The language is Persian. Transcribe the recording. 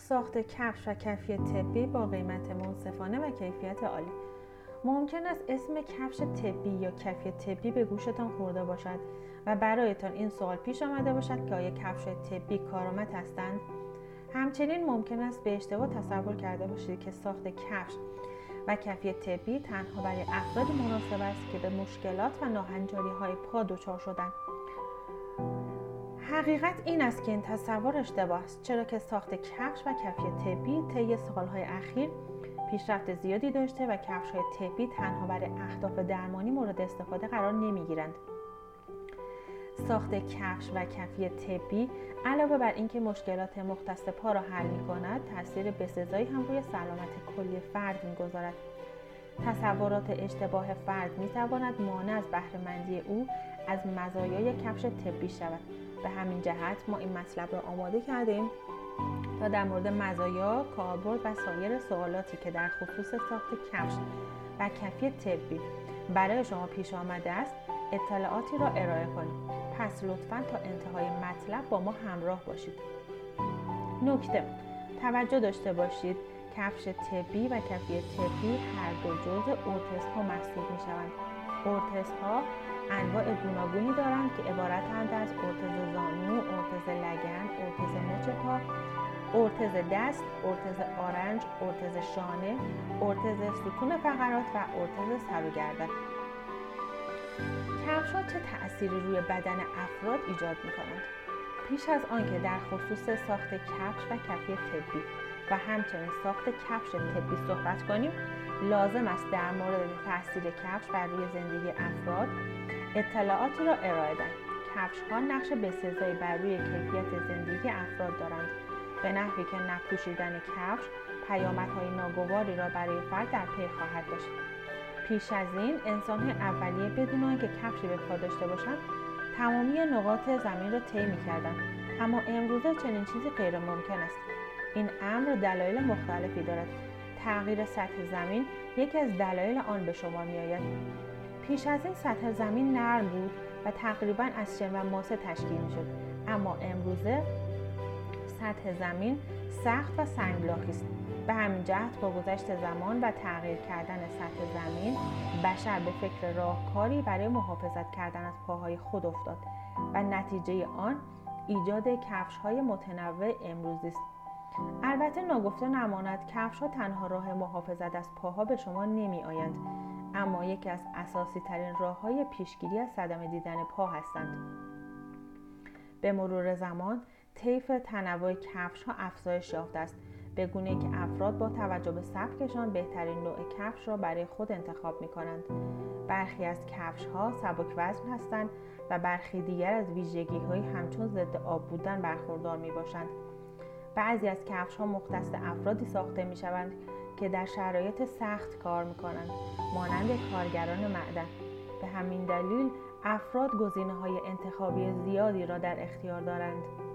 ساخت کفش و کفی طبی با قیمت منصفانه و کیفیت عالی. ممکن است اسم کفش طبی یا کفی طبی به گوشتان خورده باشد و برایتان این سوال پیش آمده باشد که آیا کفش طبی کارآمد هستند؟ همچنین ممکن است به اشتباه تصور کرده باشید که ساخت کفش و کفی طبی تنها برای افرادی مناسب است که به مشکلات و ناهنجاری‌های پا دچار شدند. حقیقت این است که این تصور اشتباه است، چرا که ساخت کفش و کفی طبی طی سالهای اخیر پیشرفت زیادی داشته و کفش‌های طبی تنها برای اهداف درمانی مورد استفاده قرار نمی‌گیرند. ساخت کفش و کفی طبی علاوه بر اینکه مشکلات مختص پا را حل می‌کند، تاثیر بسزایی هم روی سلامت کلی فرد می‌گذارد. تصورات اشتباه فرد می‌تواند مانع از بهره‌مندی او از مزایای کفش طبی شود. به همین جهت ما این مطلب را آماده کردیم تا در مورد مزایا، کاربرد و سایر سوالاتی که در خصوص ساخت کفش و کفی طبی برای شما پیش آمده است اطلاعاتی را ارائه کنیم. پس لطفاً تا انتهای مطلب با ما همراه باشید. نکته: توجه داشته باشید کفش طبی و کفی طبی هر دو جزء ارتزها محسوب می شوند. ارتزها انواع گوناگونی دارند که عبارتند از ارتز زانو، ارتز لگن، ارتز مچ پا، ارتز دست، ارتز آرنج، ارتز شانه، ارتز ستون فقرات و ارتز سر و گردن. کفش‌ها چه تأثیری روی بدن افراد ایجاد می‌کنند؟ پیش از آنکه در خصوص ساخت کفش و کفی طبی و همچنین ساخت کفش طبی صحبت کنیم، لازم است در مورد تأثیر کفش بر روی زندگی افراد اطلاعاتی را ارائه دهیم. کفش‌ها نقش بسزایی بر روی کیفیت زندگی افراد دارند، به نحوی که نپوشیدن کفش پیامدهای ناگواری را برای فرد در پی خواهد داشت. پیش از این انسان‌های اولیه بدون آنکه کفشی به پا داشته باشند تمامی نقاط زمین را طی می‌کردند، اما امروزه چنین چیزی غیر ممکن است. این امر دلایل مختلفی دارد. تغییر سطح زمین یکی از دلایل آن به شما می‌آید. پیش از این سطح زمین نرم بود و تقریباً از شن و ماسه تشکیل می‌شد، اما امروزه سطح زمین سخت و سنگلاخی است. به همین جهت با گذشت زمان و تغییر کردن سطح زمین، بشر به فکر راهکاری برای محافظت کردن از پاهای خود افتاد و نتیجه آن ایجاد کفش‌های متنوع امروزی است. البته ناگفته نماند کفش‌ها تنها راه محافظت از پاها به شما نمی‌آیند، اما یکی از اساسی ترین راه‌های پیشگیری از صدمه دیدن پا هستند. به مرور زمان طیف تنوع کفش‌ها افزایش یافته است، به گونه‌ای که افراد با توجه به سبکشان بهترین نوع کفش را برای خود انتخاب می‌کنند. برخی از کفش‌ها سبک وزن هستند و برخی دیگر از ویژگی‌هایی همچون ضد آب بودن برخوردار می‌باشند. بعضی از کفش‌ها مختص افرادی ساخته می‌شوند که در شرایط سخت کار می‌کنند، مانند کارگران معدن. به همین دلیل افراد گزینه‌های انتخابی زیادی را در اختیار دارند.